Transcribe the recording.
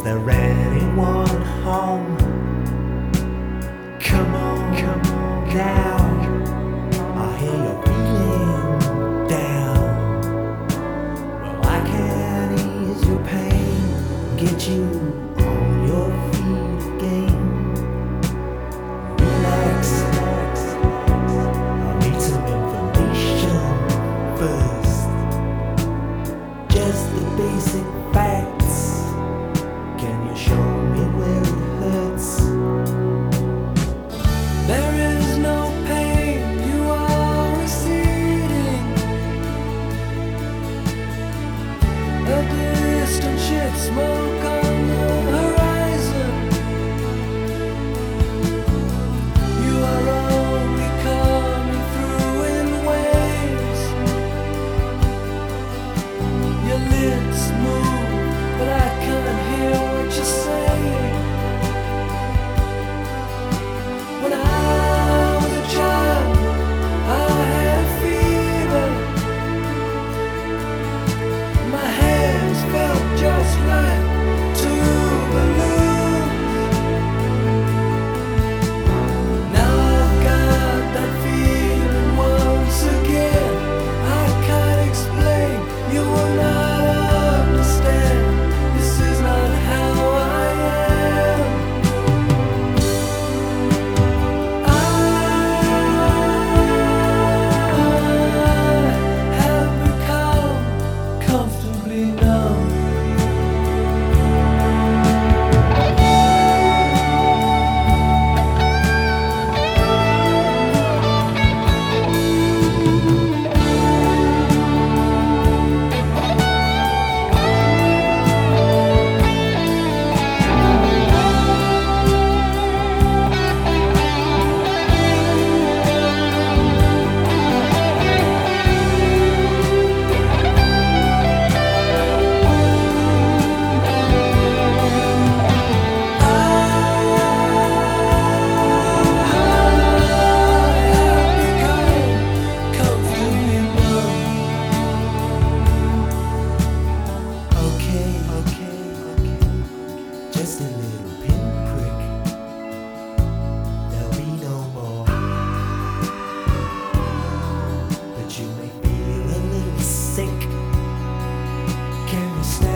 there anyone home? Come on now, I hear you're feeling down. Well, I can ease your pain, get you on your feet again. Relax, I need some information first. Just the basic facts. Can you show me where it hurts? There is no pain, you are receding. A distant ship, smoke on the horizon. You are only coming through in waves. Your lips move, but I can't hear what you're saying. When I was a child, I had a fever. My hands felt just like two balloons. Now I've got that feeling once again. I can't explain, you will not understand. This is not how I am. I have become comfortably numb. Okay. Just a little pinprick. There'll be no more. But you may feel a little sick. Can you stand?